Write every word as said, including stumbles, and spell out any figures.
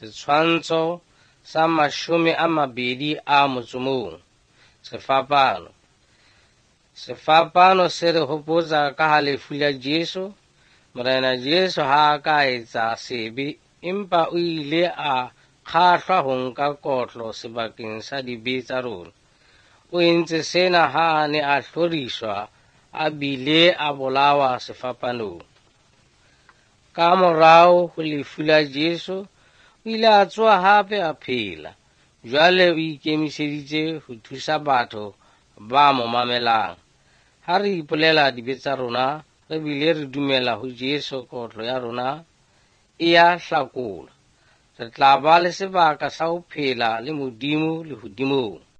Setshwantsho sa mashome a mabedi a motso mong. Sefapano. Sefapano se re hopotsa ka ha lefu la Jesu. Morena Jesu ha a ka etsa sebe, empa o ile a kgahlwa ho nka kotlo sebakeng sa dibe tsa rona. O entse sena ha a ne a hloriswa, a bile a bolawa sefapanong. Ka morao ho lefu la Jesu, o ile a tsoha hape a phela. Jwale o ikemiseditse ho thusa batho ba mo mamelang. Ha re ipolela dibe tsa rona, re bile re dumela ho Jesu, kotlo ya rona e ya hlakolwa. Re tla ba le sebaka sa ho phela le Modimo lehodimong.